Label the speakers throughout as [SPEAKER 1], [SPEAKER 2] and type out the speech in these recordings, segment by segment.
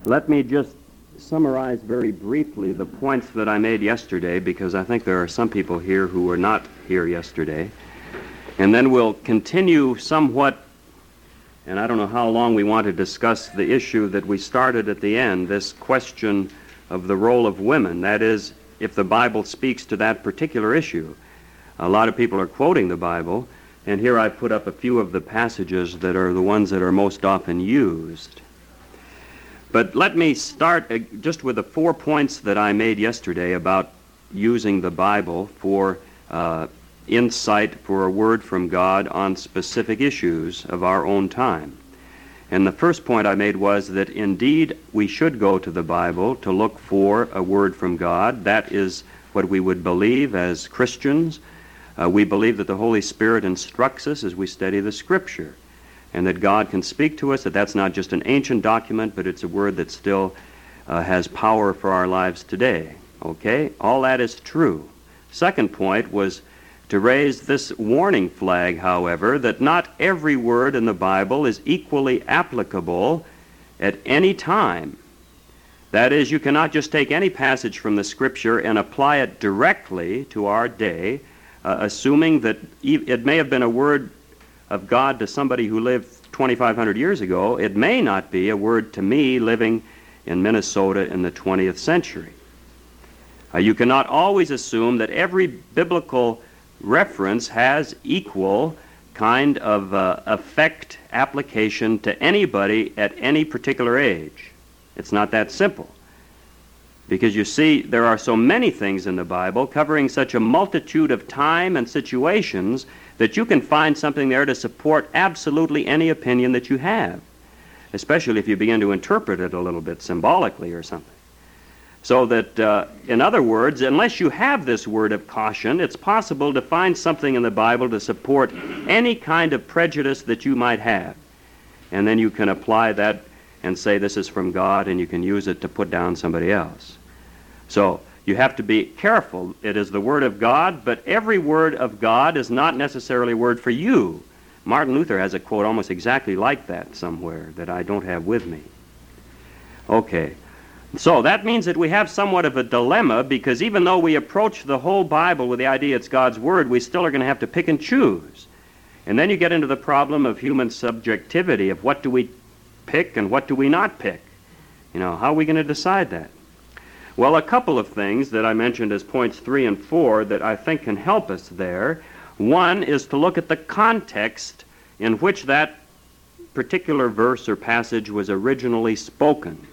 [SPEAKER 1] Let me just summarize very briefly the points that I made yesterday, because I think there are some people here who were not here yesterday. And then we'll continue somewhat, and I don't know how long we want to discuss the issue that we started at the end, this question of the role of women. That is, if the Bible speaks to that particular issue. A lot of people are quoting the Bible, and here I put up a few of the passages that are the ones that are most often used. But let me start just with the 4 points that I made yesterday about using the Bible for insight, for a word from God on specific issues of our own time. And the first point I made was that indeed we should go to the Bible to look for a word from God. That is what we would believe as Christians. We believe that the Holy Spirit instructs us as we study the Scripture, and that God can speak to us, that that's not just an ancient document, but it's a word that still has power for our lives today. Okay? All that is true. Second point was to raise this warning flag, however, that not every word in the Bible is equally applicable at any time. That is, you cannot just take any passage from the Scripture and apply it directly to our day, assuming that it may have been a word of God to somebody who lived 2,500 years ago. It may not be a word to me living in Minnesota in the 20th century. You cannot always assume that every biblical reference has equal kind of effect application to anybody at any particular age. It's not that simple. Because you see, there are so many things in the Bible covering such a multitude of time and situations that you can find something there to support absolutely any opinion that you have, especially if you begin to interpret it a little bit symbolically or something. So that, in other words, unless you have this word of caution, it's possible to find something in the Bible to support any kind of prejudice that you might have. And then you can apply that and say this is from God, and you can use it to put down somebody else. So you have to be careful. It is the Word of God, but every word of God is not necessarily a word for you. Martin Luther has a quote almost exactly like that somewhere that I don't have with me. Okay. So that means that we have somewhat of a dilemma, because even though we approach the whole Bible with the idea it's God's Word, we still are going to have to pick and choose. And then you get into the problem of human subjectivity, of what do we pick and what do we not pick. You know, how are we going to decide that? Well, a couple of things that I mentioned as points 3 and 4 that I think can help us there. One is to look at the context in which that particular verse or passage was originally spoken.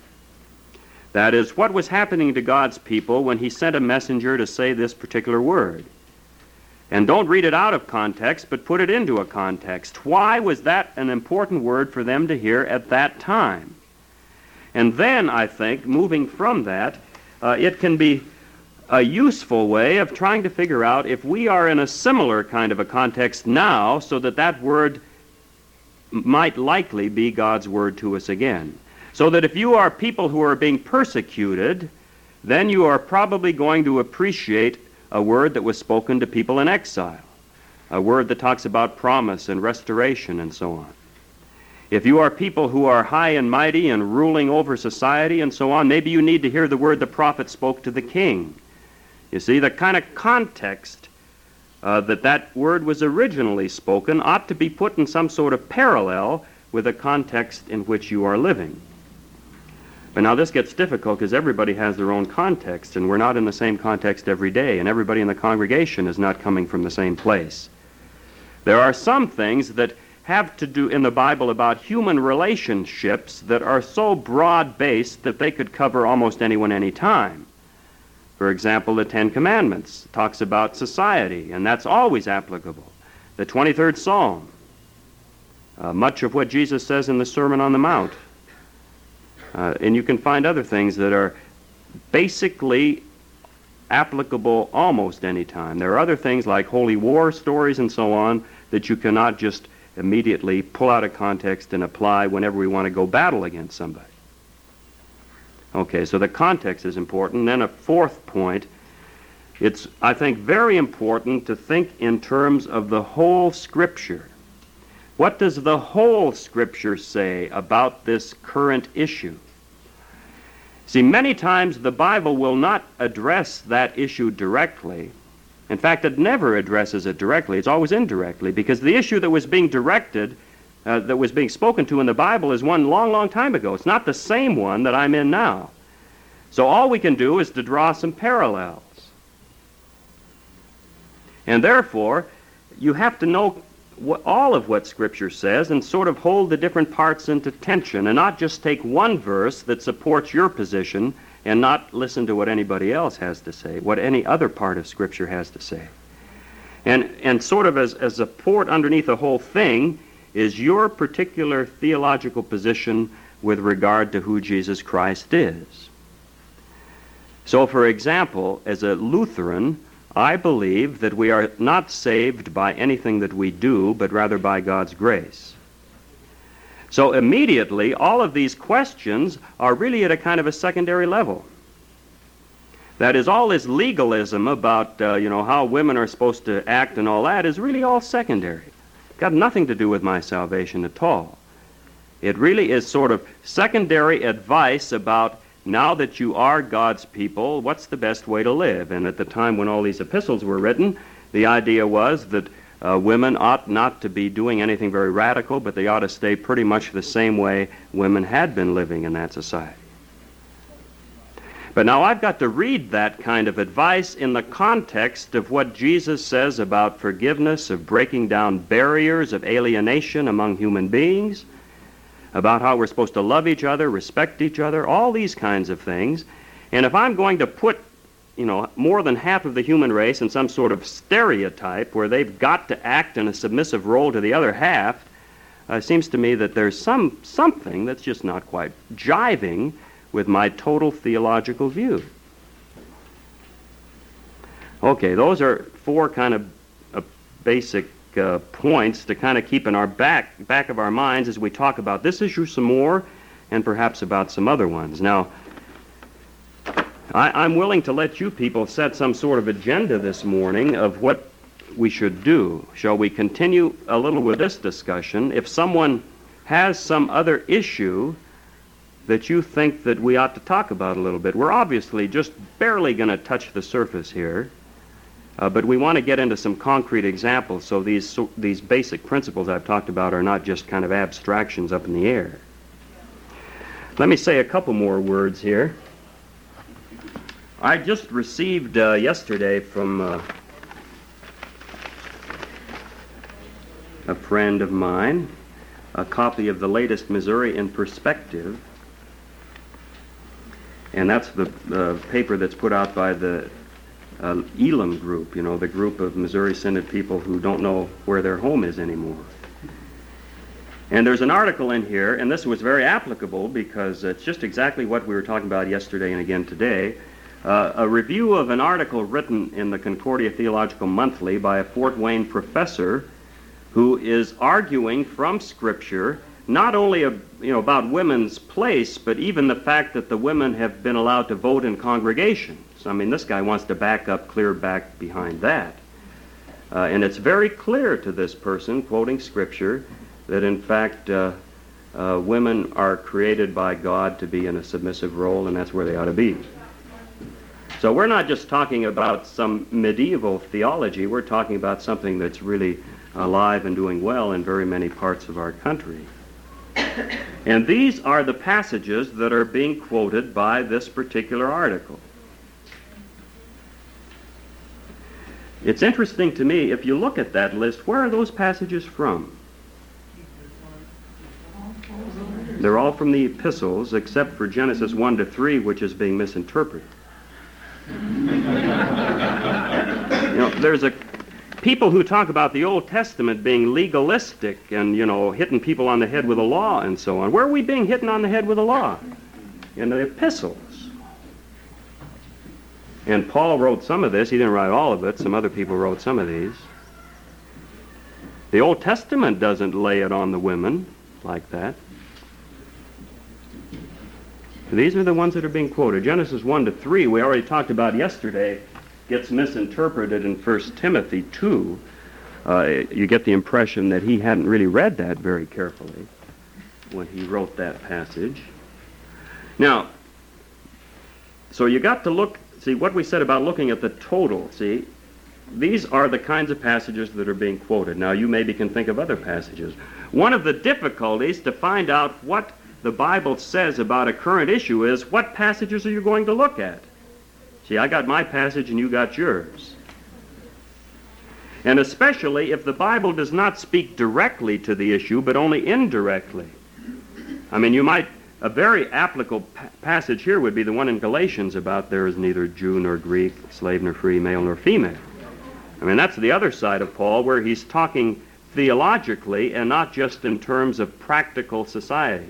[SPEAKER 1] That is, what was happening to God's people when he sent a messenger to say this particular word. And don't read it out of context, but put it into a context. Why was that an important word for them to hear at that time? And then, I think, moving from that, it can be a useful way of trying to figure out if we are in a similar kind of a context now, so that that word might likely be God's word to us again. So that if you are people who are being persecuted, then you are probably going to appreciate a word that was spoken to people in exile, a word that talks about promise and restoration and so on. If you are people who are high and mighty and ruling over society and so on, maybe you need to hear the word the prophet spoke to the king. You see, the kind of context that word was originally spoken ought to be put in some sort of parallel with the context in which you are living. But now this gets difficult because everybody has their own context, and we're not in the same context every day, and everybody in the congregation is not coming from the same place. There are some things that have to do in the Bible about human relationships that are so broad-based that they could cover almost anyone anytime. For example, the Ten Commandments talks about society, and that's always applicable. The 23rd Psalm, much of what Jesus says in the Sermon on the Mount. And you can find other things that are basically applicable almost any time. There are other things like holy war stories and so on that you cannot just immediately pull out of context and apply whenever we want to go battle against somebody. Okay, so the context is important. Then a fourth point, it's, I think, very important to think in terms of the whole Scripture. What does the whole Scripture say about this current issue? See, many times the Bible will not address that issue directly. In fact, it never addresses it directly. It's always indirectly, because the issue that was being directed, that was being spoken to in the Bible is one long, long time ago. It's not the same one that I'm in now. So all we can do is to draw some parallels. And therefore, you have to know all of what Scripture says and sort of hold the different parts into tension and not just take one verse that supports your position and not listen to what anybody else has to say, what any other part of Scripture has to say. And sort of as a support underneath the whole thing is your particular theological position with regard to who Jesus Christ is. So, for example, as a Lutheran, I believe that we are not saved by anything that we do, but rather by God's grace. So immediately, all of these questions are really at a kind of a secondary level. That is, all this legalism about, how women are supposed to act and all that is really all secondary. Got nothing to do with my salvation at all. It really is sort of secondary advice about, now that you are God's people, what's the best way to live? And at the time when all these epistles were written, the idea was that women ought not to be doing anything very radical, but they ought to stay pretty much the same way women had been living in that society. But now I've got to read that kind of advice in the context of what Jesus says about forgiveness, of breaking down barriers of alienation among human beings, about how we're supposed to love each other, respect each other, all these kinds of things. And if I'm going to put, more than half of the human race in some sort of stereotype where they've got to act in a submissive role to the other half, it seems to me that there's something that's just not quite jiving with my total theological view. Okay, those are four kind of basic points to kind of keep in our back of our minds as we talk about this issue some more and perhaps about some other ones. Now, I'm willing to let you people set some sort of agenda this morning of what we should do. Shall we continue a little with this discussion? If someone has some other issue that you think that we ought to talk about a little bit, we're obviously just barely going to touch the surface here. But we want to get into some concrete examples so these basic principles I've talked about are not just kind of abstractions up in the air. Let me say a couple more words here. I just received yesterday from a friend of mine a copy of the latest Missouri in Perspective, and that's the paper that's put out by the Elam group, the group of Missouri Synod people who don't know where their home is anymore. And there's an article in here, and this was very applicable because it's just exactly what we were talking about yesterday and again today. A review of an article written in the Concordia Theological Monthly by a Fort Wayne professor who is arguing from Scripture not only about women's place, but even the fact that the women have been allowed to vote in congregations. I mean, this guy wants to back up clear back behind that. And it's very clear to this person, quoting Scripture, that in fact women are created by God to be in a submissive role, and that's where they ought to be. So we're not just talking about some medieval theology, we're talking about something that's really alive and doing well in very many parts of our country. And these are the passages that are being quoted by this particular article. It's interesting to me, if you look at that list, where are those passages from? They're all from the epistles, except for Genesis 1-3, which is being misinterpreted. There's people who talk about the Old Testament being legalistic and, hitting people on the head with the law and so on. Where are we being hit on the head with the law? In the epistles. And Paul wrote some of this. He didn't write all of it. Some other people wrote some of these. The Old Testament doesn't lay it on the women like that. These are the ones that are being quoted. Genesis 1-3, we already talked about yesterday, gets misinterpreted in 1 Timothy 2. You get the impression that he hadn't really read that very carefully when he wrote that passage. Now, So you got to look, see what we said about looking at the total, see? These are the kinds of passages that are being quoted. Now, you maybe can think of other passages. One of the difficulties to find out what the Bible says about a current issue is, what passages are you going to look at? See, I got my passage and you got yours. And especially if the Bible does not speak directly to the issue, but only indirectly. I mean, a very applicable passage here would be the one in Galatians about there is neither Jew nor Greek, slave nor free, male nor female. I mean, that's the other side of Paul, where he's talking theologically and not just in terms of practical society.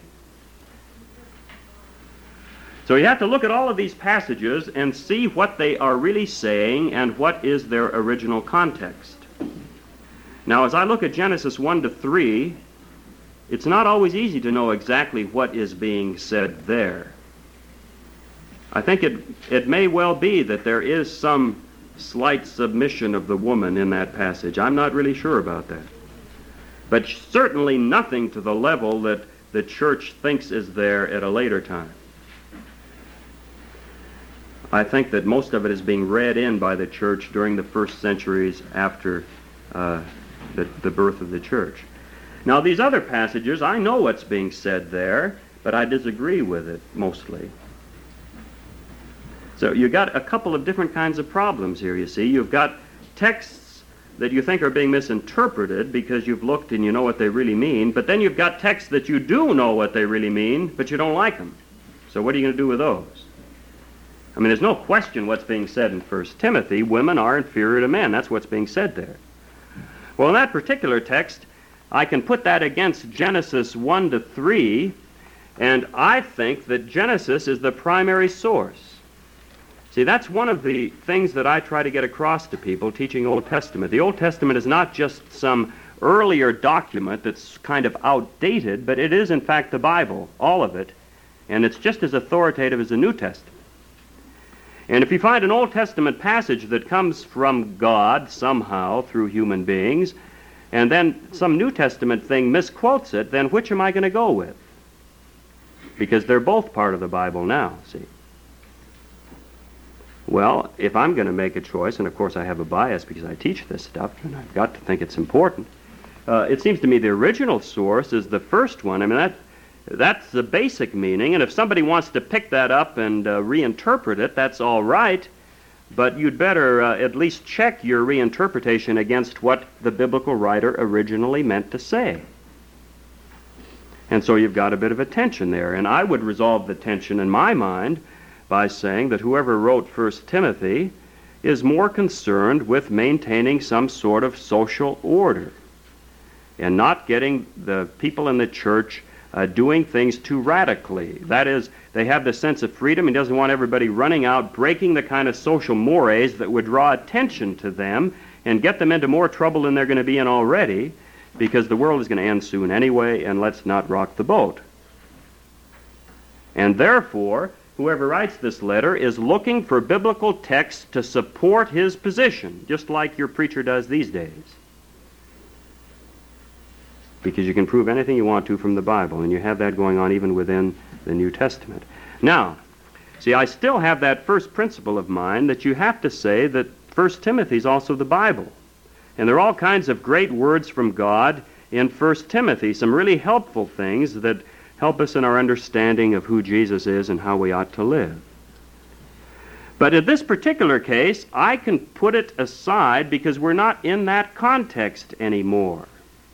[SPEAKER 1] So you have to look at all of these passages and see what they are really saying and what is their original context. Now, as I look at Genesis 1 to 3, it's not always easy to know exactly what is being said there. I think it may well be that there is some slight submission of the woman in that passage. I'm not really sure about that. But certainly nothing to the level that the church thinks is there at a later time. I think that most of it is being read in by the church during the first centuries after the birth of the church. Now, these other passages, I know what's being said there, but I disagree with it mostly. So you got a couple of different kinds of problems here, you see. You've got texts that you think are being misinterpreted because you've looked and you know what they really mean, but then you've got texts that you do know what they really mean, but you don't like them. So what are you going to do with those? I mean, there's no question what's being said in 1 Timothy. Women are inferior to men. That's what's being said there. Well, in that particular text, I can put that against Genesis 1 to 3, and I think that Genesis is the primary source. See, that's one of the things that I try to get across to people teaching Old Testament. The Old Testament is not just some earlier document that's kind of outdated, but it is, in fact, the Bible, all of it, and it's just as authoritative as the New Testament. And if you find an Old Testament passage that comes from God somehow through human beings, and then some New Testament thing misquotes it, then which am I going to go with? Because they're both part of the Bible now, see. Well, if I'm going to make a choice, and of course I have a bias because I teach this stuff, and I've got to think it's important, it seems to me the original source is the first one. I mean, that's the basic meaning, and if somebody wants to pick that up and reinterpret it, that's all right, but you'd better at least check your reinterpretation against what the biblical writer originally meant to say. And so you've got a bit of a tension there, and I would resolve the tension in my mind by saying that whoever wrote 1 Timothy is more concerned with maintaining some sort of social order and not getting the people in the church doing things too radically. That is, they have the sense of freedom. He doesn't want everybody running out, breaking the kind of social mores that would draw attention to them and get them into more trouble than they're going to be in already, because the world is going to end soon anyway, and let's not rock the boat. And therefore, whoever writes this letter is looking for biblical texts to support his position, just like your preacher does these days. Because you can prove anything you want to from the Bible, and you have that going on even within the New Testament. Now, see, I still have that first principle of mine that you have to say that 1 Timothy is also the Bible. And there are all kinds of great words from God in 1 Timothy, some really helpful things that help us in our understanding of who Jesus is and how we ought to live. But in this particular case, I can put it aside because we're not in that context anymore.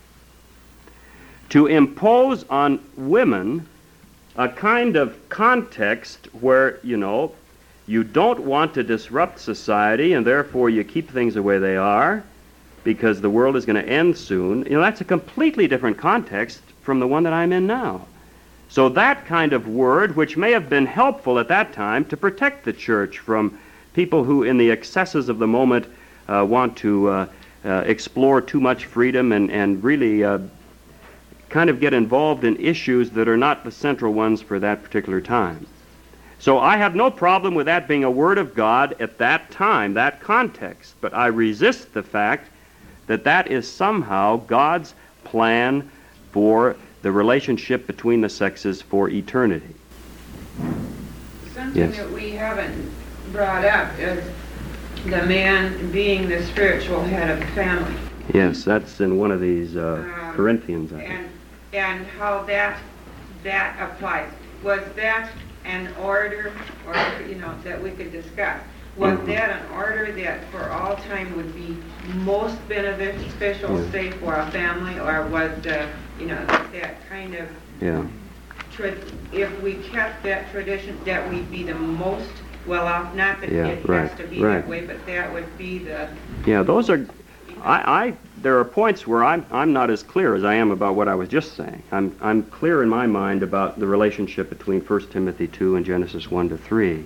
[SPEAKER 1] To impose on women a kind of context where, you don't want to disrupt society and therefore you keep things the way they are because the world is going to end soon, that's a completely different context from the one that I'm in now. So that kind of word, which may have been helpful at that time to protect the church from people who in the excesses of the moment want to explore too much freedom and really kind of get involved in issues that are not the central ones for that particular time. So I have no problem with that being a word of God at that time, that context, but I resist the fact that that is somehow God's plan for the relationship between the sexes for eternity.
[SPEAKER 2] something
[SPEAKER 1] Yes.
[SPEAKER 2] that we haven't brought up is the man being the spiritual head of the family.
[SPEAKER 1] Yes, that's in one of these Corinthians, I think.
[SPEAKER 2] And how that applies. Was that an order, or that we could discuss? Was that an order that for all time would be most beneficial, say, for a family, or was that kind of if we kept that tradition, that we'd be the most well off? Not that it has to be that way, but that would be the.
[SPEAKER 1] Yeah, those are. There are points where I'm not as clear as I am about what I was just saying. I'm clear in my mind about the relationship between 1 Timothy 2 and Genesis 1 to 3.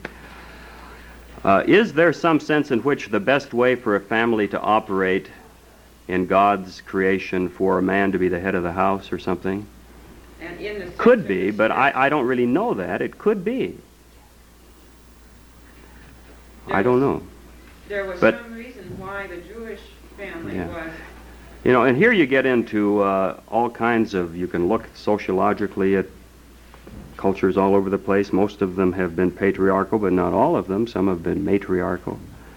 [SPEAKER 1] Is there some sense in which the best way for a family to operate in God's creation for a man to be the head of the house or something?
[SPEAKER 2] And in the
[SPEAKER 1] could be, but I don't really know that. It could be. I don't know.
[SPEAKER 2] There was some reason why the Jewish family was.
[SPEAKER 1] And here you get into all kinds of, you can look sociologically at cultures all over the place. Most of them have been patriarchal, but not all of them. Some have been matriarchal.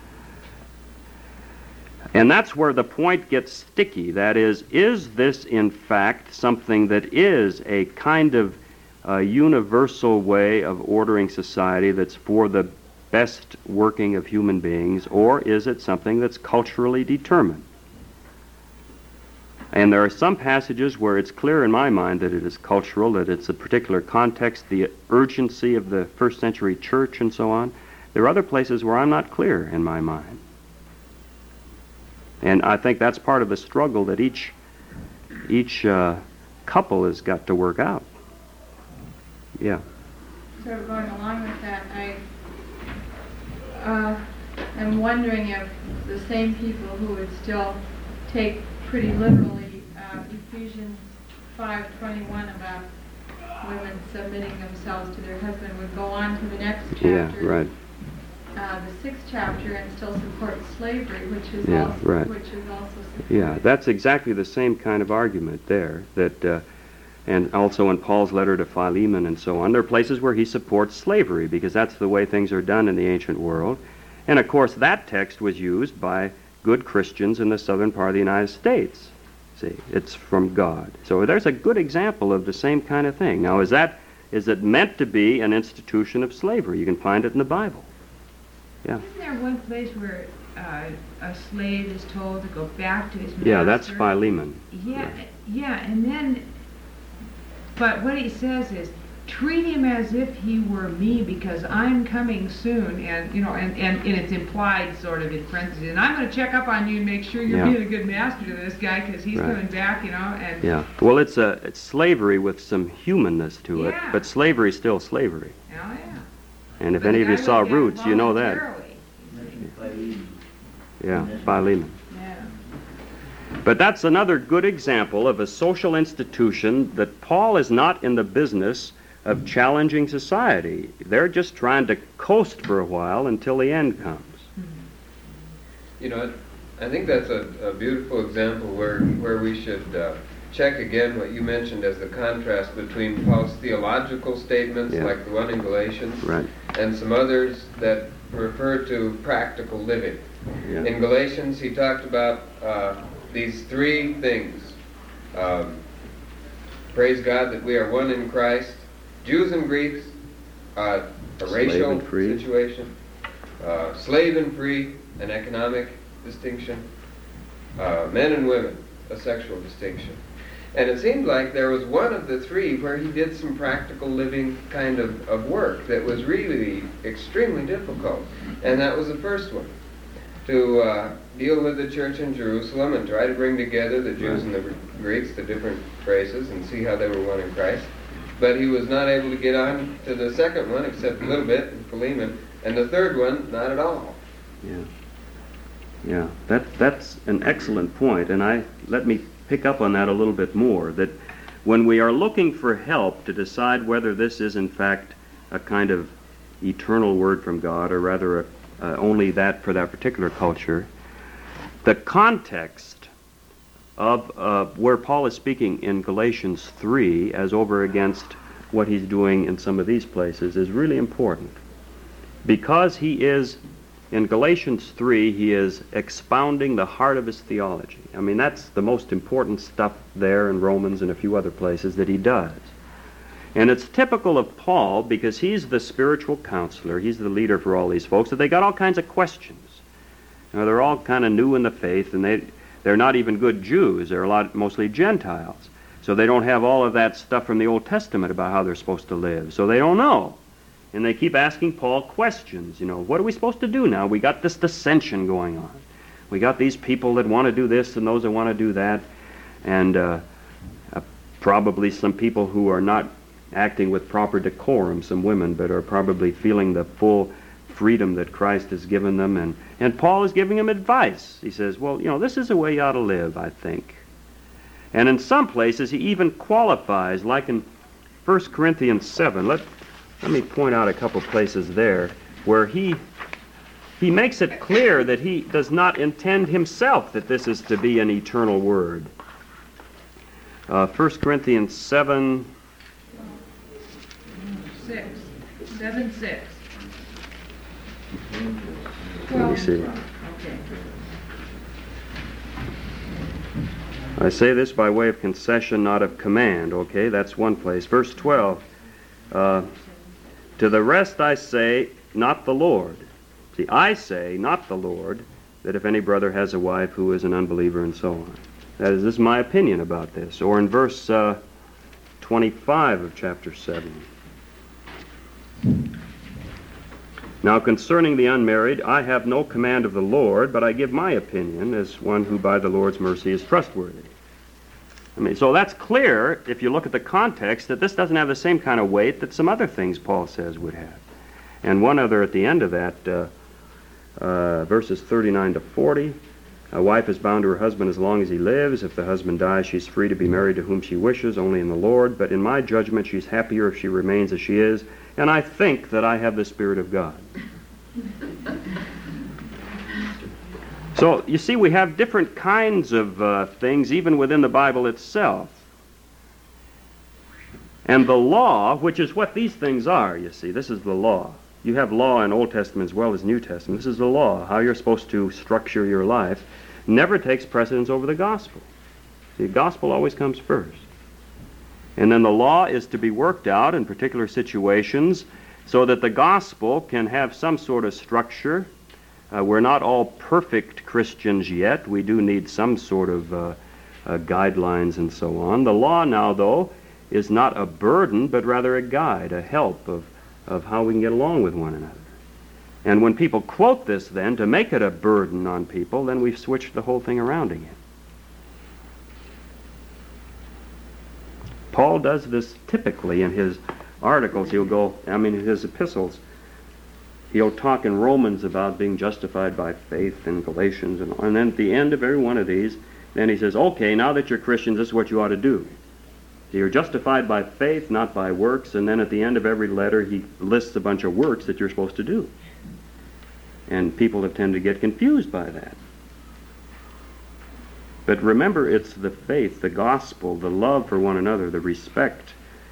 [SPEAKER 1] And that's where the point gets sticky. That is this in fact something that is a kind of universal way of ordering society that's for the best working of human beings, or is it something that's culturally determined? And there are some passages where it's clear in my mind that it is cultural, that it's a particular context, the urgency of the first century church and so on. There are other places where I'm not clear in my mind. And I think that's part of the struggle that each couple has got to work out. Yeah.
[SPEAKER 3] So going along with that, I'm wondering if the same people who would still take pretty literally Ephesians 5:21 about women submitting themselves to their husband would go on to the next chapter.
[SPEAKER 1] Yeah, right.
[SPEAKER 3] The 6th chapter, and still support slavery, which is also supported.
[SPEAKER 1] Yeah, that's exactly the same kind of argument there. That and also in Paul's letter to Philemon and so on, there are places where he supports slavery because that's the way things are done in the ancient world. And of course, that text was used by good Christians in the southern part of the United States. See, it's from God. So there's a good example of the same kind of thing. Now, is it meant to be an institution of slavery? You can find it in the Bible. Yeah.
[SPEAKER 4] Isn't there one place where a slave is told to go back to his master?
[SPEAKER 1] Yeah, that's Philemon.
[SPEAKER 4] Yeah, and then, but what he says is, treat him as if he were me because I'm coming soon, and and it's implied sort of in parentheses, and I'm going to check up on you and make sure you're being a good master to this guy because he's coming back, and
[SPEAKER 1] well, it's slavery with some humanness to it, but slavery is still slavery.
[SPEAKER 4] Oh yeah.
[SPEAKER 1] And if any of you saw Roots, you know that. Yeah, Philemon.
[SPEAKER 4] Yeah.
[SPEAKER 1] But that's another good example of a social institution that Paul is not in the business of challenging society. They're just trying to coast for a while until the end comes.
[SPEAKER 5] I think that's a beautiful example where we should check again what you mentioned as the contrast between Paul's theological statements, like the one in Galatians, and some others that refer to practical living. Yeah. In Galatians, he talked about these 3 things. Praise God that we are one in Christ. Jews and Greeks, a racial situation, slave and free, an economic distinction, men and women, a sexual distinction. And it seemed like there was one of the 3 where he did some practical living kind of work that was really extremely difficult. And that was the first one, to deal with the church in Jerusalem and try to bring together the Jews and the Greeks, the different races, and see how they were one in Christ. But he was not able to get on to the second one, except a little bit in Philemon, and the third one, not at all.
[SPEAKER 1] Yeah. That's an excellent point, and let me pick up on that a little bit more, that when we are looking for help to decide whether this is in fact a kind of eternal word from God, or rather only that for that particular culture, the context of where Paul is speaking in Galatians 3 as over against what he's doing in some of these places is really important. because he is, in Galatians 3, he is expounding the heart of his theology. I mean, that's the most important stuff there in Romans and a few other places that he does. And it's typical of Paul, because he's the spiritual counselor, he's the leader for all these folks, that they got all kinds of questions. You know, they're all kind of new in the faith, and they're not even good Jews. They're mostly Gentiles. So they don't have all of that stuff from the Old Testament about how they're supposed to live. So they don't know. And they keep asking Paul questions. You know, what are we supposed to do now? We got this dissension going on. We got these people that want to do this and those that want to do that. And probably some people who are not acting with proper decorum, some women, but are probably feeling the full freedom that Christ has given them. And Paul is giving them advice. He says, well, you know, this is the way you ought to live, I think. And in some places he even qualifies, like in 1 Corinthians 7. Let me point out a couple places there where he makes it clear that he does not intend himself that this is to be an eternal word. 1 Corinthians 7.
[SPEAKER 4] 7:6.
[SPEAKER 1] Let me see.
[SPEAKER 4] Okay.
[SPEAKER 1] I say this by way of concession, not of command. Okay, that's one place. Verse 12. To the rest I say, not the Lord. See, I say, not the Lord, that if any brother has a wife who is an unbeliever, and so on. This is my opinion about this. Or in verse 25 of chapter 7. Now concerning the unmarried, I have no command of the Lord, but I give my opinion as one who by the Lord's mercy is trustworthy. I mean, so that's clear if you look at the context that this doesn't have the same kind of weight that some other things Paul says would have. And one other at the end of that, verses 39 to 40, a wife is bound to her husband as long as he lives. If the husband dies, she's free to be married to whom she wishes, only in the Lord. But in my judgment, she's happier if she remains as she is. And I think that I have the Spirit of God. So, you see, we have different kinds of things even within the Bible itself. And the law, which is what these things are, you see, this is the law. You have law in Old Testament as well as New Testament. This is the law, how you're supposed to structure your life. Never takes precedence over the gospel. See, the gospel always comes first. And then the law is to be worked out in particular situations so that the gospel can have some sort of structure. We're not all perfect Christians yet. We do need some sort of guidelines and so on. The law now, though, is not a burden, but rather a guide, a help of how we can get along with one another. And when people quote this then to make it a burden on people, then we've switched the whole thing around again. Paul does this typically in his articles. His epistles. He'll talk in Romans about being justified by faith, in Galatians, and then at the end of every one of these, then he says, okay, now that you're Christians, this is what you ought to do. So you're justified by faith, not by works, and then at the end of every letter, he lists a bunch of works that you're supposed to do. And people have tended to get confused by that. But remember, it's the faith, the gospel, the love for one another, the respect,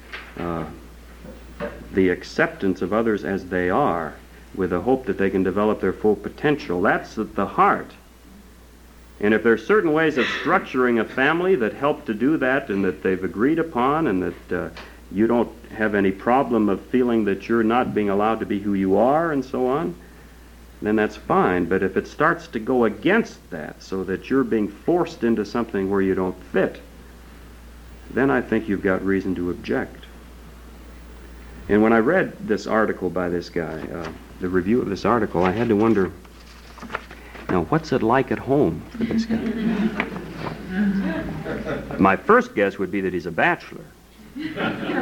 [SPEAKER 1] the acceptance of others as they are, with the hope that they can develop their full potential. That's at the heart. And if there's certain ways of structuring a family that help to do that and that they've agreed upon and that you don't have any problem of feeling that you're not being allowed to be who you are and so on, then that's fine. But if it starts to go against that so that you're being forced into something where you don't fit, then I think you've got reason to object. And when I read this article by this guy, the review of this article, I had to wonder, now, what's it like at home for this guy? My first guess would be that he's a bachelor. But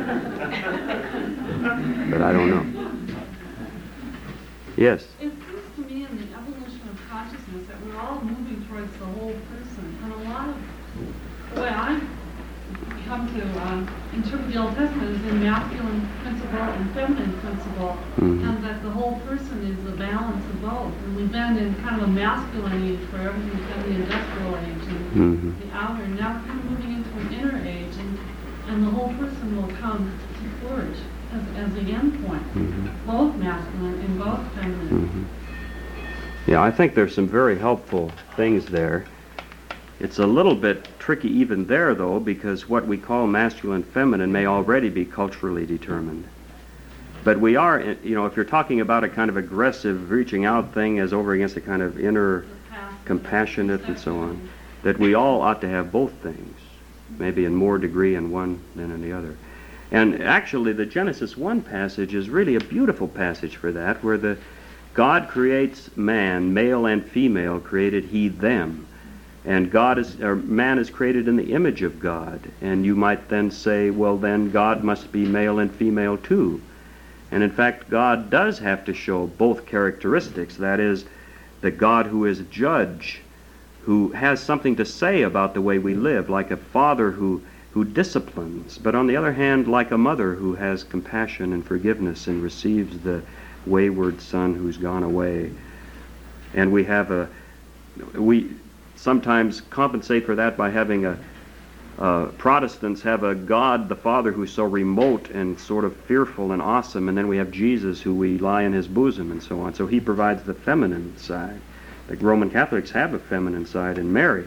[SPEAKER 1] I don't know. Yes?
[SPEAKER 6] It seems to me in the evolution of consciousness that we're all moving towards the whole person. And a lot of the way I come to interpret the Old Testament is in masculine principle and feminine principle, and that the whole person is a balance of both. And we've been in kind of a masculine age where everything's been the industrial age and the outer. Now we're kind of moving into an inner age, and the whole person will come to flourish. as the end point, both masculine and both feminine.
[SPEAKER 1] Yeah, I think there's some very helpful things there. It's a little bit tricky even there, though, because what we call masculine feminine may already be culturally determined. But we are, if you're talking about a kind of aggressive reaching out thing as over against a kind of inner compassionate and so on, that we all ought to have both things, maybe in more degree in one than in the other. And actually, the Genesis 1 passage is really a beautiful passage for that, where God creates man, male and female, created he them. And man is created in the image of God. And you might then say, well, then God must be male and female too. And in fact, God does have to show both characteristics. That is, the God who is judge, who has something to say about the way we live, like a father who disciplines, but on the other hand, like a mother who has compassion and forgiveness and receives the wayward son who's gone away. And we sometimes compensate for that by having Protestants have a God the Father who's so remote and sort of fearful and awesome, and then we have Jesus who we lie in his bosom and so on. So he provides the feminine side. The Roman Catholics have a feminine side in Mary.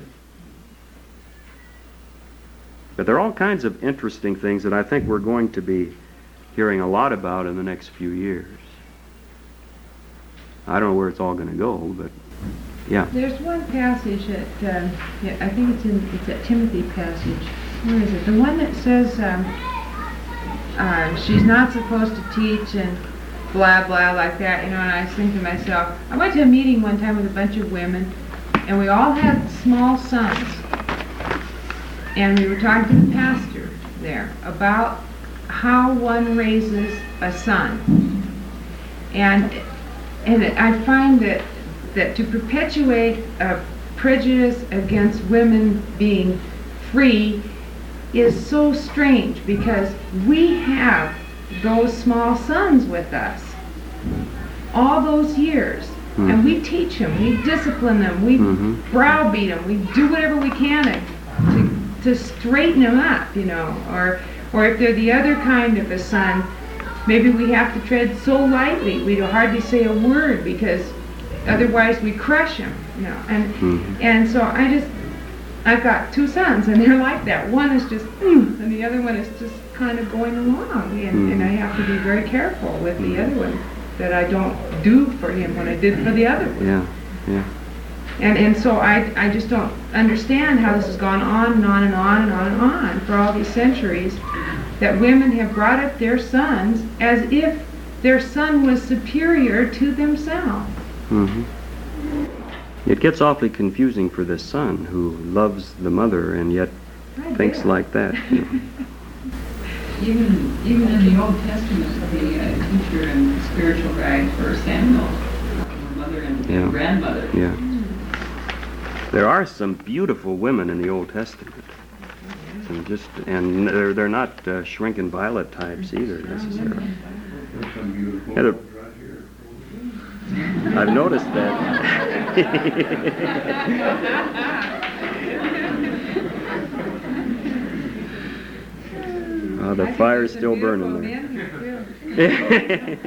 [SPEAKER 1] But there are all kinds of interesting things that I think we're going to be hearing a lot about in the next few years. I don't know where it's all going to go, but yeah.
[SPEAKER 4] There's one passage that I think it's a Timothy passage. Where is it? The one that says she's not supposed to teach and blah blah like that, And I was thinking to myself, I went to a meeting one time with a bunch of women, and we all had small sons, and we were talking to the pastor there about how one raises a son, and I find that to perpetuate a prejudice against women being free is so strange, because we have those small sons with us all those years, and we teach them, we discipline them, we browbeat them, we do whatever we can to straighten them up, or if they're the other kind of a son, maybe we have to tread so lightly we don't hardly say a word, because otherwise we crush them, And so I've got two sons, and they're like that. One is just, and the other one is just kind of going along, and I have to be very careful with the other one that I don't do for him what I did for the other one.
[SPEAKER 1] Yeah.
[SPEAKER 4] And so I just don't understand how this has gone on and on and on and on and on for all these centuries, that women have brought up their sons as if their son was superior to themselves.
[SPEAKER 1] It gets awfully confusing for the son who loves the mother and yet thinks like that.
[SPEAKER 7] Even in the Old Testament, the teacher and spiritual guide for Samuel, mother and grandmother.
[SPEAKER 1] Yeah. There are some beautiful women in the Old Testament, and they're not shrinking violet types either necessarily.
[SPEAKER 8] There's some beautiful ones right here.
[SPEAKER 1] I've noticed that. The fire's still burning there.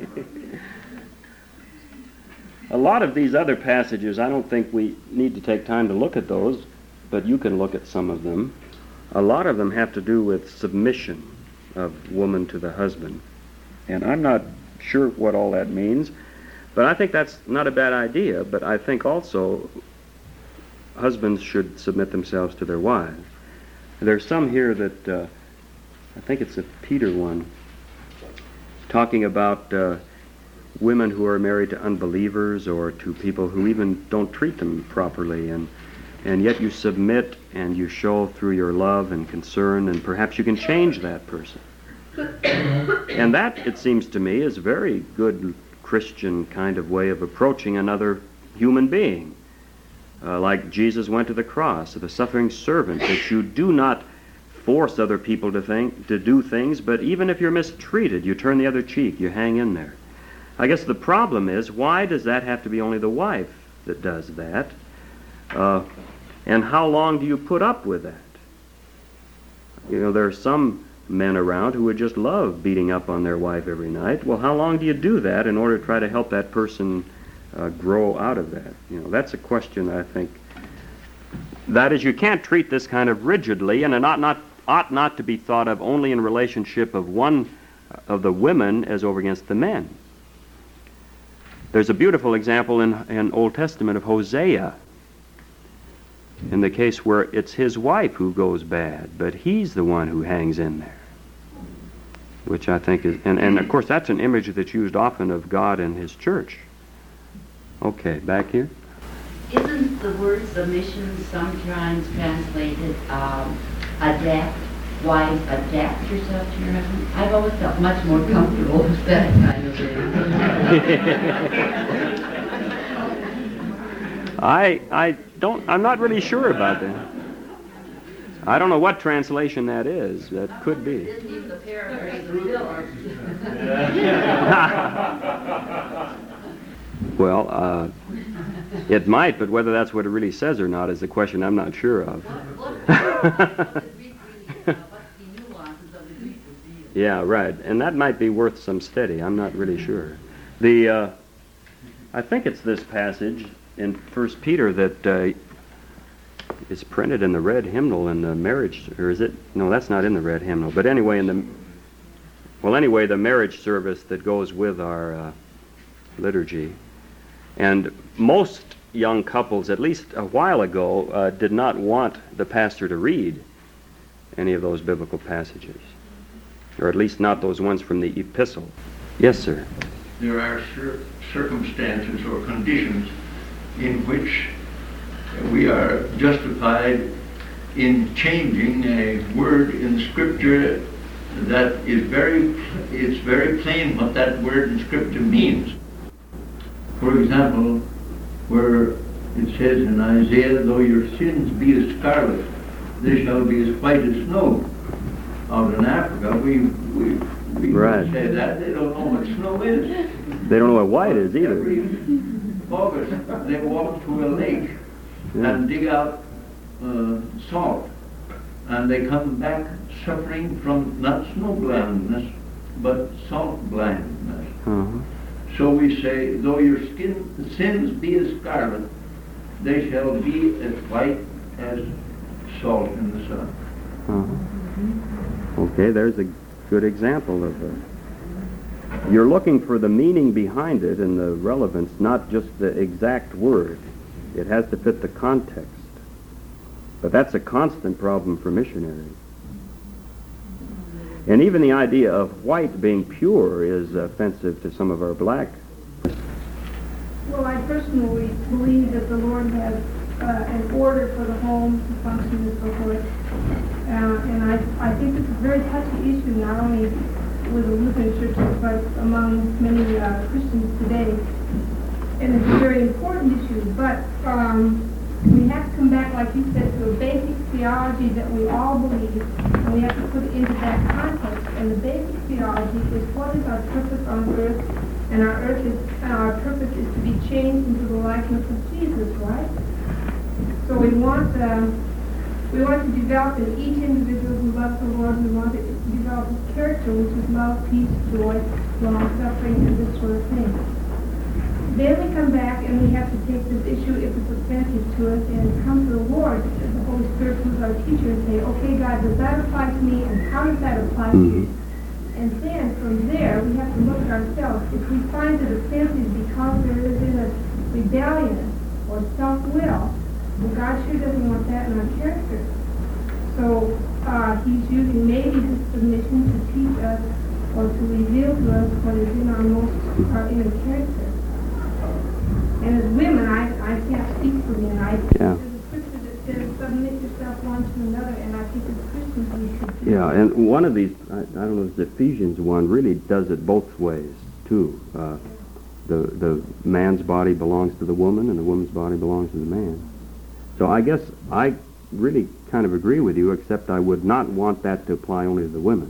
[SPEAKER 1] A lot of these other passages, I don't think we need to take time to look at those, but you can look at some of them. A lot of them have to do with submission of woman to the husband. And I'm not sure what all that means, but I think that's not a bad idea. But I think also husbands should submit themselves to their wives. There's some here that, I think it's a Peter one, talking about women who are married to unbelievers or to people who even don't treat them properly, and yet you submit and you show through your love and concern, and perhaps you can change that person. And that, it seems to me, is a very good Christian kind of way of approaching another human being. Like Jesus went to the cross, the suffering servant, that you do not force other people to do things, but even if you're mistreated, you turn the other cheek, you hang in there. I guess the problem is, why does that have to be only the wife that does that? And how long do you put up with that? There are some men around who would just love beating up on their wife every night. Well, how long do you do that in order to try to help that person grow out of that? You know, that's a question I think. That is, you can't treat this kind of rigidly, and it ought not to be thought of only in relationship of one of the women as over against the men. There's a beautiful example in Old Testament of Hosea, in the case where it's his wife who goes bad, but he's the one who hangs in there, which I think is, and of course that's an image that's used often of God and his church. Okay, back here.
[SPEAKER 9] Isn't the word submission sometimes translated adapt? Wives, adapt yourself to your husband? I've always felt much more comfortable with that kind of thing.
[SPEAKER 1] I'm not really sure about that. I don't know what translation that is. That could be.
[SPEAKER 9] Isn't even the paraphrase of Philip.
[SPEAKER 1] Well, it might, but whether that's what it really says or not is the question I'm not sure of. Yeah, right. And that might be worth some study. I'm not really sure. I think it's this passage in 1 Peter that is printed in the red hymnal in the marriage, or is it? No, that's not in the red hymnal. But anyway, the marriage service that goes with our liturgy. And most young couples, at least a while ago, did not want the pastor to read any of those biblical passages, or at least not those ones from the epistle. Yes, sir.
[SPEAKER 8] There are circumstances or conditions in which we are justified in changing a word in Scripture that is it's very plain what that word in Scripture means. For example, where it says in Isaiah, though your sins be as scarlet, they shall be as white as snow. Out in Africa, we
[SPEAKER 1] right.
[SPEAKER 8] say that. They don't know what snow is.
[SPEAKER 1] They don't know what white is either.
[SPEAKER 8] Every August, they walk to a lake and dig out salt. And they come back suffering from not snow blindness, but salt blindness.
[SPEAKER 1] Uh-huh.
[SPEAKER 8] So we say, though your sins be as scarlet, they shall be as white as salt in the sun.
[SPEAKER 1] Uh-huh. Okay, there's a good example of you're looking for the meaning behind it and the relevance, not just the exact word. It has to fit the context. But that's a constant problem for missionaries. And even the idea of white being pure is offensive to some of our black.
[SPEAKER 10] Well, I personally believe that the Lord has an order for the home to function and so forth. And I think it's a very touchy issue, not only with the Lutheran churches, but among many Christians today. And it's a very important issue, but we have to come back, like you said, to a basic theology that we all believe, and we have to put it into that context. And the basic theology is what is our purpose on earth, and our purpose is to be changed into the likeness of Jesus, right? So we want to develop in each individual who loves the Lord, we want to develop his character, which is love, peace, joy, long-suffering, and this sort of thing. Then we come back and we have to take this issue, if it's offensive to us, and come to the Lord, the Holy Spirit, who's our teacher, and say, okay, God, does that apply to me, and how does that apply to you? And then from there, we have to look at ourselves. If we find it offensive because there is in us rebellion or self-will, well, God sure doesn't want that in our character. So he's using maybe his submission to teach us or to reveal to us what is in our inner character. And as women, I can't speak for men. There's a scripture that says, submit yourself one to another, and I think as Christians we should do.
[SPEAKER 1] Yeah, and one of these, I don't know, the Ephesians one really does it both ways, too. The man's body belongs to the woman, and the woman's body belongs to the man. So I guess I really kind of agree with you, except I would not want that to apply only to the women.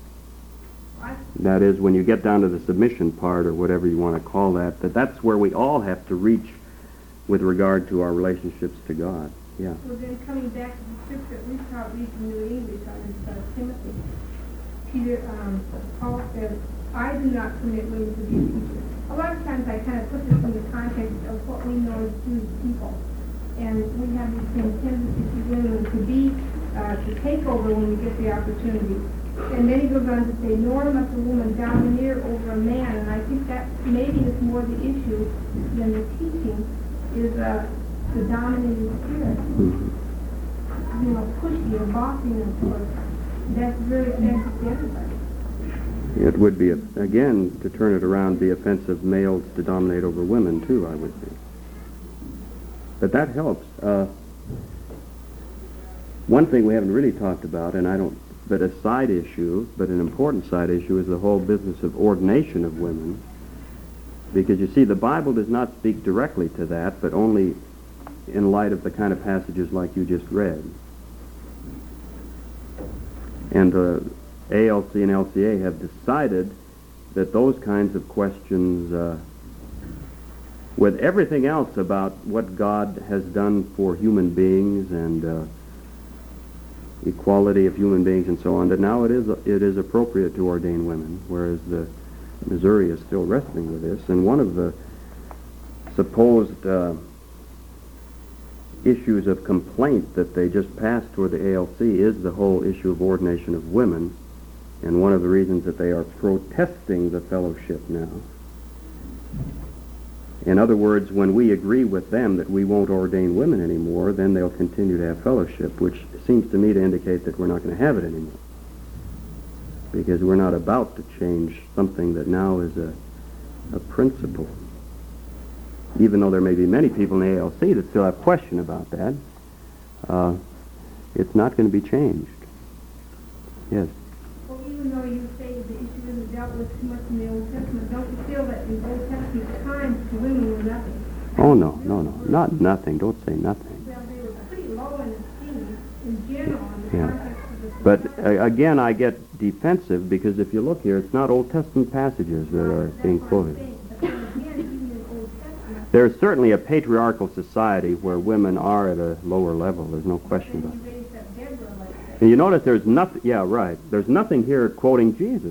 [SPEAKER 1] That is, when you get down to the submission part, or whatever you want to call that, that's where we all have to reach with regard to our relationships to God. Yeah.
[SPEAKER 10] Well, then coming back to the scripture that we taught read from New English on Timothy, Paul says, I do not permit women to be a teacher. A lot of times I kind of put this in the context of what we know as Jewish people. And we have these same tendencies to women to take over when we get the opportunity. And then he goes on to say, nor must a woman domineer over a man. And I think that maybe is more the issue than the teaching, is the dominating spirit. You know, pushy or bossy and so forth. That's very offensive to everybody.
[SPEAKER 1] It would be, again, to turn it around, be offensive males to dominate over women, too, I would think. But that helps. One thing we haven't really talked about, but a side issue, but an important side issue, is the whole business of ordination of women. Because, you see, the Bible does not speak directly to that, but only in light of the kind of passages like you just read. And ALC and LCA have decided that those kinds of questions, with everything else about what God has done for human beings and equality of human beings and so on, that now it is appropriate to ordain women, whereas Missouri is still wrestling with this. And one of the supposed issues of complaint that they just passed toward the ALC is the whole issue of ordination of women, and one of the reasons that they are protesting the fellowship now. In other words, when we agree with them that we won't ordain women anymore, then they'll continue to have fellowship, which seems to me to indicate that we're not going to have it anymore. Because we're not about to change something that now is a principle. Even though there may be many people in the ALC that still have question about that, it's not going to be changed. Yes?
[SPEAKER 10] Well, even though you say the issue isn't dealt with too much in the Old Testament, don't you feel that in Old Testament times the women were nothing?
[SPEAKER 1] Oh, no, not nothing. Don't say nothing.
[SPEAKER 10] Well, they were pretty low in esteem in general in the context of the
[SPEAKER 1] But again, I get defensive because if you look here, it's not Old Testament passages that are being quoted. There's certainly a patriarchal society where women are at a lower level. There's no question about it. And you notice there's nothing, yeah, right. There's nothing here quoting Jesus,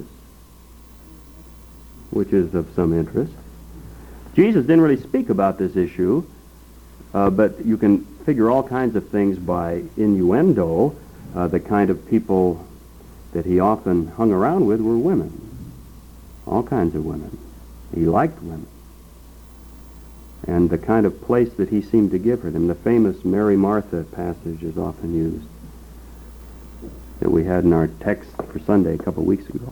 [SPEAKER 1] which is of some interest. Jesus didn't really speak about this issue, but you can figure all kinds of things by innuendo. The kind of people that he often hung around with were women. All kinds of women. He liked women. And the kind of place that he seemed to give her them. The famous Mary Martha passage is often used that we had in our text for Sunday a couple of weeks ago.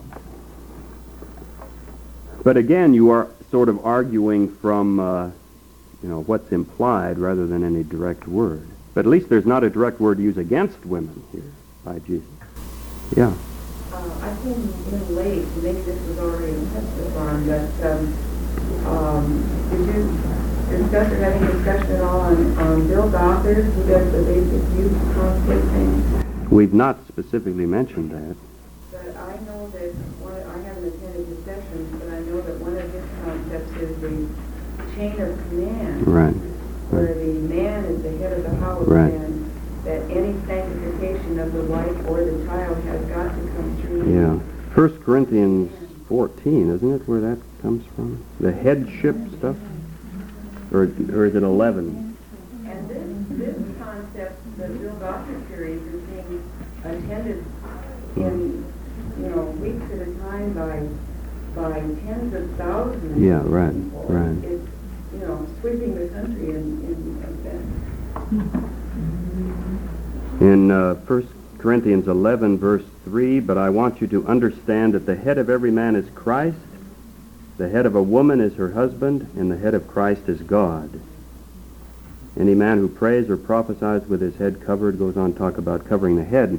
[SPEAKER 1] But again, you are sort of arguing from, what's implied rather than any direct word. But at least there's not a direct word used against women here by Jesus. Yeah.
[SPEAKER 11] I came in late, maybe this was already in Testified, but did you discuss or have any discussion at all on Bill Gothard, who does the basic youth conflict thing?
[SPEAKER 1] We've not specifically mentioned that.
[SPEAKER 11] But I know that, I haven't attended his sessions, but I know that one of his concepts is the chain of command.
[SPEAKER 1] Right.
[SPEAKER 11] Where the man is the head of the house,
[SPEAKER 1] right.
[SPEAKER 11] And that any sanctification of the wife or the child has got to come through.
[SPEAKER 1] Yeah. 1 Corinthians 14, isn't it, where that comes from? The headship stuff? Or is it 11?
[SPEAKER 11] And this concept, the Bill Gothard series, is being attended in, weeks at a time by tens of thousands.
[SPEAKER 1] Yeah, right,
[SPEAKER 11] of people.
[SPEAKER 1] right.
[SPEAKER 11] It's, sweeping the country in events.
[SPEAKER 1] In 1 Corinthians 11, verse 3, but I want you to understand that the head of every man is Christ, the head of a woman is her husband, and the head of Christ is God. Any man who prays or prophesies with his head covered goes on to talk about covering the head.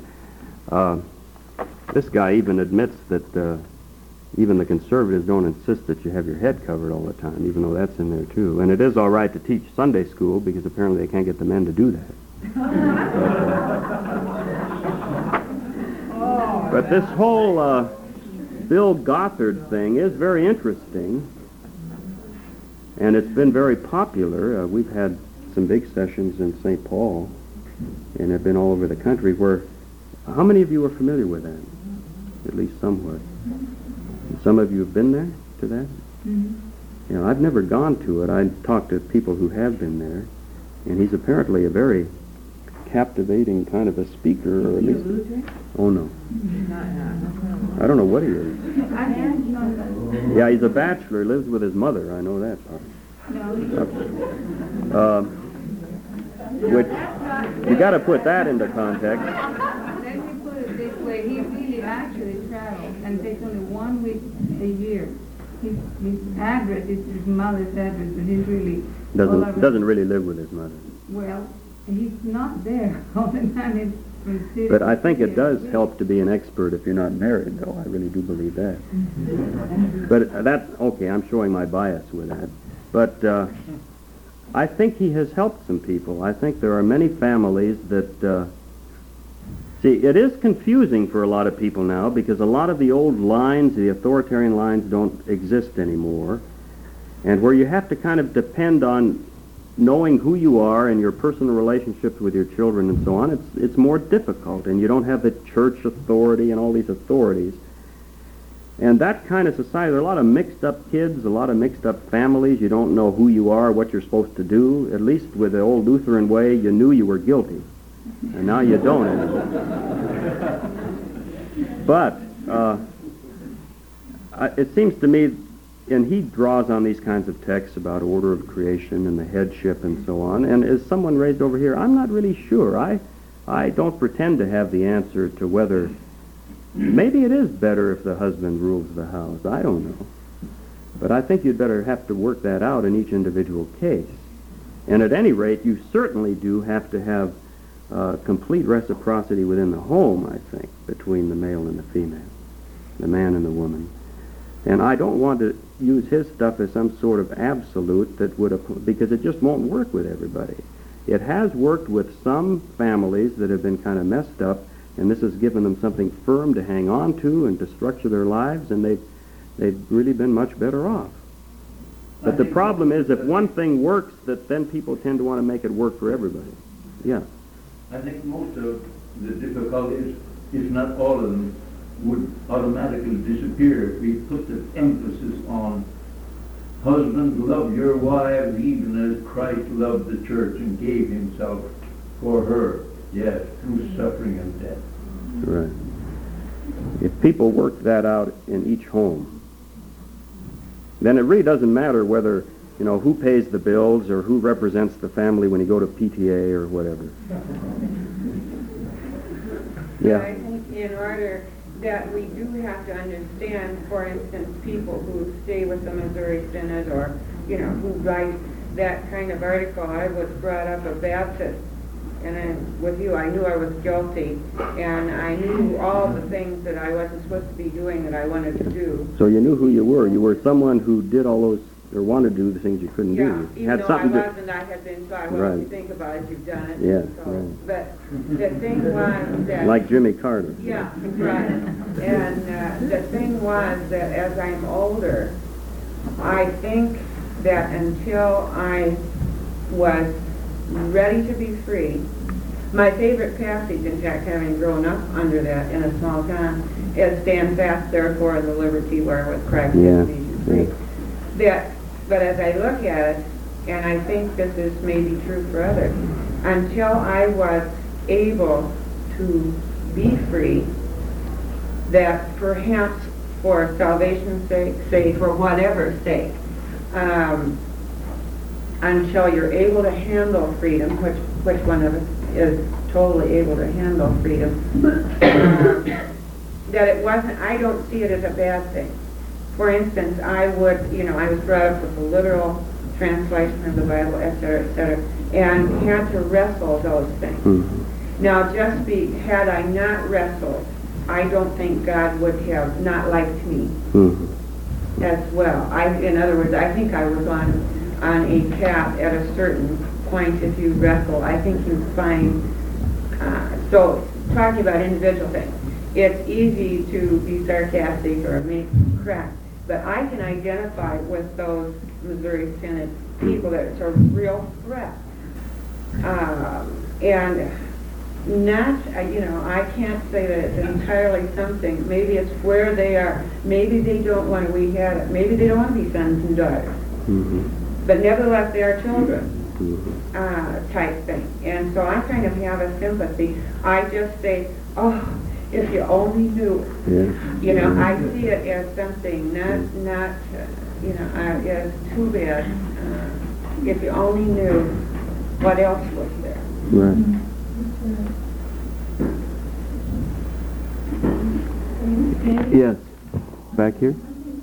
[SPEAKER 1] This guy even admits that even the conservatives don't insist that you have your head covered all the time, even though that's in there too. And it is all right to teach Sunday school because apparently they can't get the men to do that. But this whole Bill Gothard thing is very interesting, and it's been very popular. We've had some big sessions in St. Paul, and have been all over the country. How many of you are familiar with that? at least somewhat. Some of you have been there to that? You know, I've never gone to it. I talked to people who have been there, and he's apparently a very captivating kind of a speaker, or at least. Oh no. I don't know what he is. Yeah, he's a bachelor. He lives with his mother. I know that part. Which you got to put that into context.
[SPEAKER 10] Let me put it this way: he really actually travels and takes only 1 week a year. His address is his mother's address, but he's really
[SPEAKER 1] doesn't really live with his mother.
[SPEAKER 10] Well, he's not there all the time.
[SPEAKER 1] But I think it does help to be an expert if you're not married, though. I really do believe that. But that's okay. I'm showing my bias with that. But I think he has helped some people. I think there are many families that. See, it is confusing for a lot of people now because a lot of the old lines, the authoritarian lines, don't exist anymore. And where you have to kind of depend on knowing who you are and your personal relationships with your children and so on, it's more difficult. And you don't have the church authority and all these authorities. And that kind of society, there are a lot of mixed up kids, a lot of mixed up families. You don't know who you are, what you're supposed to do. At least with the old Lutheran way, you knew you were guilty. And now you don't anymore. But it seems to me, and he draws on these kinds of texts about order of creation and the headship and so on, and as someone raised over here, I'm not really sure. I don't pretend to have the answer to whether, maybe it is better if the husband rules the house. I don't know. But I think you'd better have to work that out in each individual case. And at any rate, you certainly do have to have complete reciprocity within the home, I think, between the male and the female, the man and the woman. And I don't want to use his stuff as some sort of absolute that would, because it just won't work with everybody. It has worked with some families that have been kind of messed up, and this has given them something firm to hang on to and to structure their lives, and they've really been much better off. But the problem is, if one thing works, that then people tend to want to make it work for everybody. Yeah.
[SPEAKER 8] I think most of the difficulties, if not all of them, would automatically disappear if we put the emphasis on husbands, love your wives even as Christ loved the church and gave himself for her, yes, through suffering and death.
[SPEAKER 1] Right. If people work that out in each home, then it really doesn't matter whether, you know, who pays the bills or who represents the family when you go to PTA or whatever. Yeah.
[SPEAKER 2] I think in order that we do have to understand, for instance, people who stay with the Missouri Synod or, you know, who write that kind of article. I was brought up a Baptist, and with you, I knew I was guilty, and I knew all the things that I wasn't supposed to be doing that I wanted to do.
[SPEAKER 1] So you knew who you were. You were someone who did all those, or wanted to do the things you couldn't do.
[SPEAKER 2] Yeah, even though I wasn't, I had been taught, well, if you think about it, you've done it.
[SPEAKER 1] Yeah,
[SPEAKER 2] so,
[SPEAKER 1] right.
[SPEAKER 2] But the thing was that...
[SPEAKER 1] Like Jimmy Carter.
[SPEAKER 2] Yeah, right. And the thing was that as I'm older, I think that until I was ready to be free, my favorite passage, in fact, having grown up under that in a small town, is stand fast, therefore, in the liberty wherewith Christ has made you free. Yeah. But as I look at it, and I think this is maybe true for others, until I was able to be free, that perhaps for salvation's sake, say for whatever sake, until you're able to handle freedom, which one of us is totally able to handle freedom, that it wasn't, I don't see it as a bad thing. For instance, I was brought up with a literal translation of the Bible, etc., and had to wrestle those things. Mm-hmm. Now, had I not wrestled, I don't think God would have not liked me as well. In other words, I think I was on a path at a certain point. If you wrestle, I think you find. So, talking about individual things, it's easy to be sarcastic or make crap. But I can identify with those Missouri Synod people that it's a real threat. And
[SPEAKER 11] not, I can't say that it's entirely something. Maybe it's where they are. Maybe they don't want to, maybe they don't want to be sons and daughters. But nevertheless, they are children, type thing. And so I kind of have a sympathy. I just say, oh, if you only knew. I see it as something, not as too bad. If you only knew what else was there.
[SPEAKER 1] Right. Yes. Back here?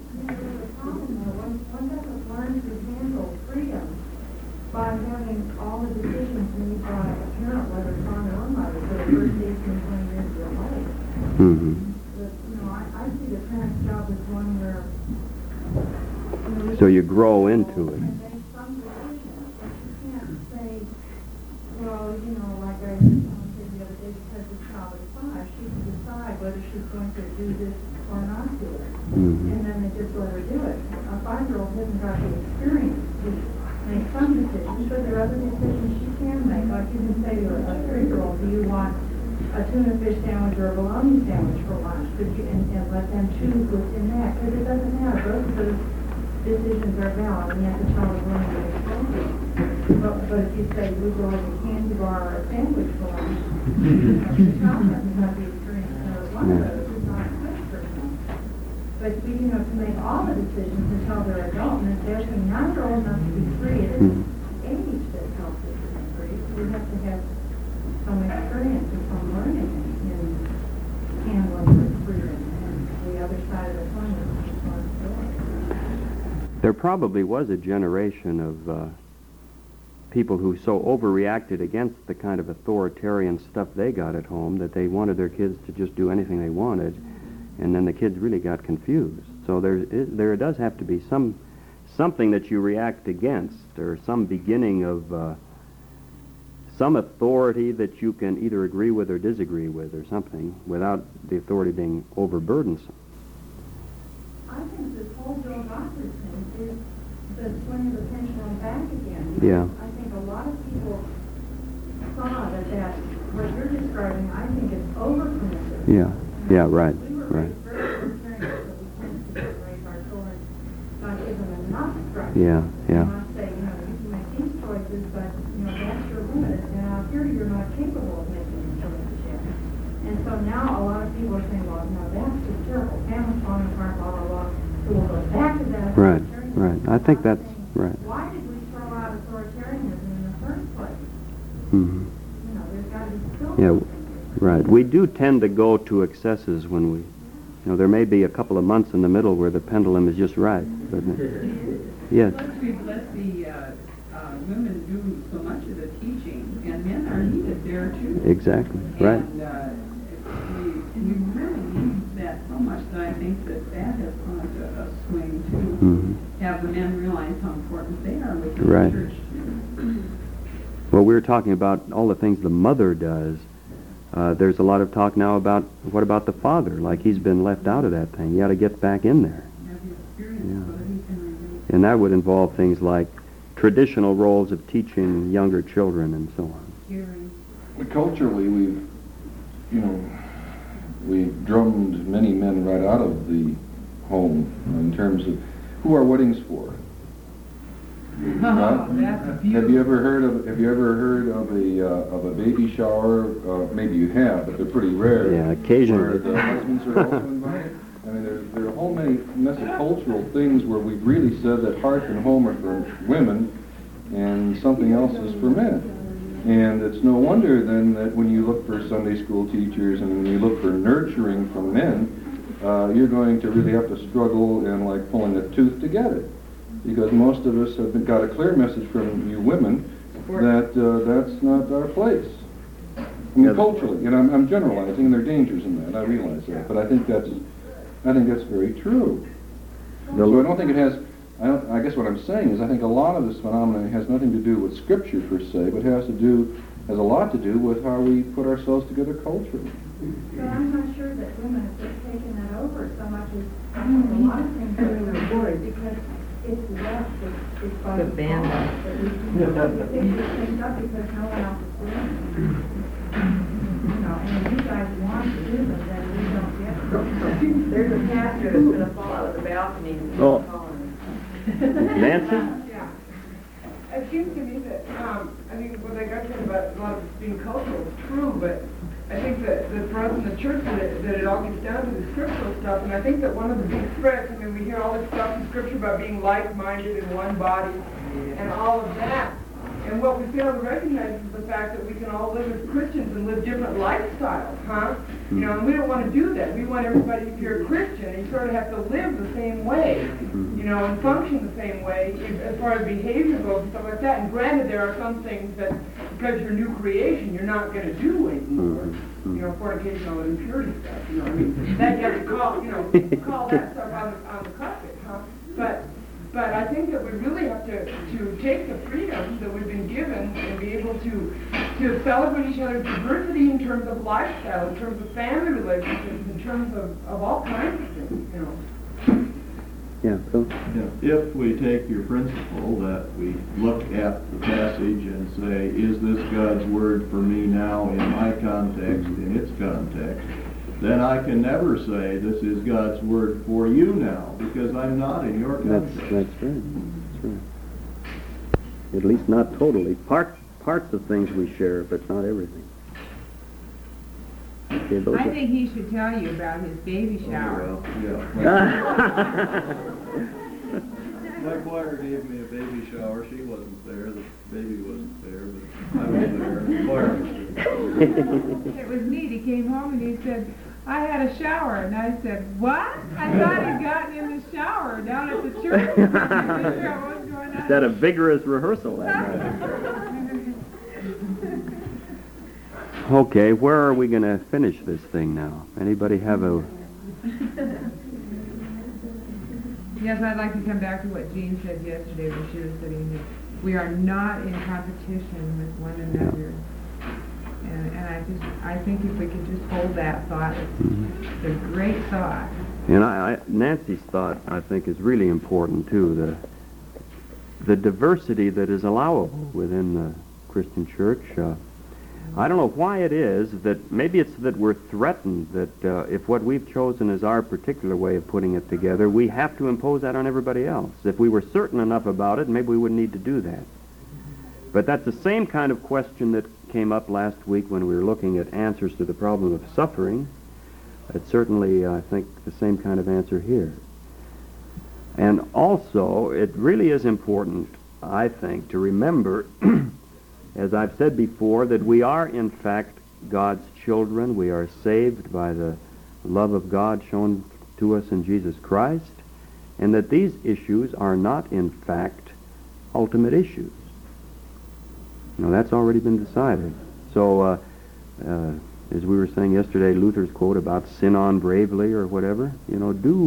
[SPEAKER 10] One doesn't learn to handle freedom by having all the decisions made by a parent, whether father or mother, for the first 18, 20 years of their life. I see the parent's job as one where...
[SPEAKER 1] So you grow into it.
[SPEAKER 10] Make some decisions, but you can't say, well, like I said the other day, because the child is 5, she can decide whether she's going to do this or not do it. And then they just let her do it. A 5-year-old hasn't got the experience to make some decisions, but there are other decisions she can make. Like you can say to a 3-year-old, do you want a tuna fish sandwich or a bologna sandwich for lunch? And let them choose within that, because it doesn't matter. Both of those decisions are valid, and yet the child is learning to explain it. But if you say, we go to a candy bar or a sandwich for lunch, the child hasn't got the experience to know one of those is not a good person. But to make all the decisions until they're adult, and if they're saying now they're old enough to be free, it isn't age that helps us to be free. So we have to have some experience and some learning in handling with freedom. And the other side of the coin is responsibility.
[SPEAKER 1] There probably was a generation of people who so overreacted against the kind of authoritarian stuff they got at home that they wanted their kids to just do anything they wanted, and then the kids really got confused. So there does have to be something that you react against, or some beginning of some authority that you can either agree with or disagree with, or something, without the authority being overburdensome.
[SPEAKER 10] I think this whole Bill Gothard thing is the swing of the pendulum back again.
[SPEAKER 1] Yeah.
[SPEAKER 10] I think a lot of people saw that what you're describing, I think, is over-permissive.
[SPEAKER 1] Yeah, right.
[SPEAKER 10] We were very parents that we tend to raise our children, not give them enough structure.
[SPEAKER 1] Yeah.
[SPEAKER 10] Not say, you can make these choices, but, that's your limit. And out here, you're not capable of making the choices yet. And so now a lot of people are saying, well, no, that's just terrible. Family's falling apart, blah, blah, blah. So we'll go back to that.
[SPEAKER 1] Right. I think that's right.
[SPEAKER 10] Why did we throw out authoritarianism in the first place? There's got to be still something.
[SPEAKER 1] Right. We do tend to go to excesses when we, there may be a couple of months in the middle where the pendulum is just right. But, yes.
[SPEAKER 7] Plus we let the women do so much of the teaching, and men are needed there too.
[SPEAKER 1] Exactly. Right.
[SPEAKER 7] And we really need that so much that I think that has caused a swing to have the men realize how important they are with the church.
[SPEAKER 1] Well, we were talking about all the things the mother does. There's a lot of talk now about what about the father? Like he's been left out of that thing. You got to get back in there. And that would involve things like traditional roles of teaching younger children and so on.
[SPEAKER 12] But culturally, we've drummed many men right out of the home in terms of who are weddings for. Have you ever heard of a baby shower? Maybe you have, but they're pretty rare.
[SPEAKER 1] Yeah, occasionally.
[SPEAKER 12] Where the husbands are also invited. I mean, there are a whole mess of cultural things where we've really said that hearth and home are for women, and something else is for men. And it's no wonder then that when you look for Sunday school teachers and when you look for nurturing from men, you're going to really have to struggle and like pulling a tooth to get it. Because most of us have got a clear message from you women that that's not our place. I mean, culturally, and I'm generalizing, and there are dangers in that. I realize that, but I think that's very true. So I don't think it has. I guess what I'm saying is I think a lot of this phenomenon has nothing to do with Scripture per se, but has a lot to do with how we put ourselves together culturally.
[SPEAKER 10] So I'm not sure that women have just taken that over so much as a lot of things that we were worried because it's left, it's by the band. We pick these things up because no one else is doing it.
[SPEAKER 11] guys want to do them, then we don't get them. There's a pastor that's going to fall out of the balcony and
[SPEAKER 1] Oh.
[SPEAKER 11] Nancy?
[SPEAKER 13] Yeah. It seems to me that, I think what I got to about a lot of it being cultural is true, but I think that for us in the church that it all gets down to the scriptural stuff, and I think that one of the big threats, I mean, we hear all this stuff in scripture about being like-minded in one body and all of that. And what we fail to recognize is the fact that we can all live as Christians and live different lifestyles, huh? You know, and we don't want to do that. We want everybody, if you're a Christian, you sort of have to live the same way, you know, and function the same way as far as behavior goes and stuff like that. And granted, there are some things that, because you're new creation, you're not going to do anymore. You know, fornication, all that impurity stuff, you know, I mean, that you have to call, you know, call that stuff on the carpet, huh? But I think that we really have to take the freedom that we've been given and be able to celebrate each other's diversity in terms of lifestyle, in terms of family relationships, in terms of all kinds of things, you know.
[SPEAKER 1] Yeah, Phil?
[SPEAKER 8] Yeah. If we take your principle that we look at the passage and say, is this God's word for me now in my context, in its context, then I can never say this is God's word for you now, because I'm not in your context.
[SPEAKER 1] That's right. That's right. At least not totally. Parts of things we share, but not everything. Okay,
[SPEAKER 4] I think he should tell you about his baby shower.
[SPEAKER 8] My choir gave me a baby shower. She wasn't there. The baby wasn't there, but I was there. The choir was there.
[SPEAKER 4] It was neat. He came home and he said, I had a shower. And I said, what? I thought he'd gotten in the shower down at the church. What's going on?
[SPEAKER 1] Is that a vigorous rehearsal that night? Okay, where are we going to finish this thing now? Anybody have a...
[SPEAKER 4] Yes, I'd like to come back to what Jean said yesterday when she was sitting here. We are not in competition with one another. And I think if we could just hold that thought, it's a great thought.
[SPEAKER 1] And Nancy's thought, I think, is really important, too. The diversity that is allowable within the Christian church. I don't know why it is that maybe it's that we're threatened that if what we've chosen is our particular way of putting it together, we have to impose that on everybody else. If we were certain enough about it, maybe we wouldn't need to do that. But that's the same kind of question that came up last week when we were looking at answers to the problem of suffering. It's certainly, I think, the same kind of answer here. And also, it really is important, I think, to remember, as I've said before, that we are, in fact, God's children. We are saved by the love of God shown to us in Jesus Christ, and that these issues are not, in fact, ultimate issues. You know, that's already been decided. So, as we were saying yesterday, Luther's quote about sin on bravely or whatever, do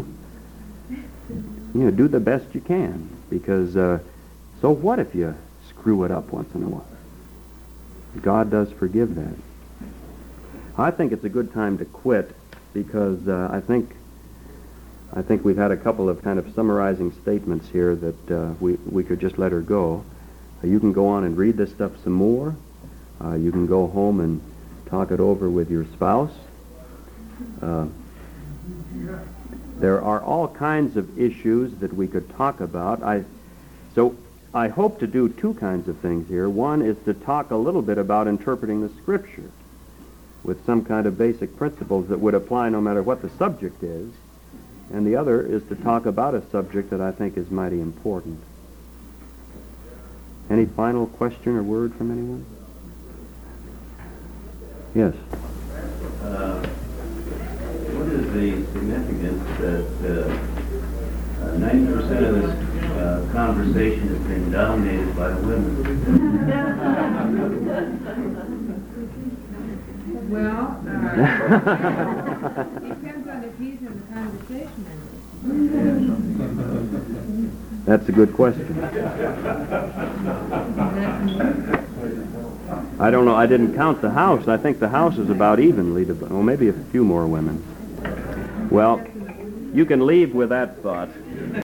[SPEAKER 1] the best you can, because so what if you screw it up once in a while? God does forgive that. I think it's a good time to quit, because I think we've had a couple of kind of summarizing statements here that we could just let her go. You can go on and read this stuff some more. You can go home and talk it over with your spouse. There are all kinds of issues that we could talk about. So I hope to do two kinds of things here. One is to talk a little bit about interpreting the Scripture with some kind of basic principles that would apply no matter what the subject is. And the other is to talk about a subject that I think is mighty important. Any final question or word from anyone? Yes.
[SPEAKER 14] What is the significance that 90% of this conversation has been dominated by women?
[SPEAKER 4] Well, depends on if he's in the conversation.
[SPEAKER 1] That's a good question. I don't know. I didn't count the house. I think the house is about evenly, well, maybe a few more women. Well, you can leave with that thought.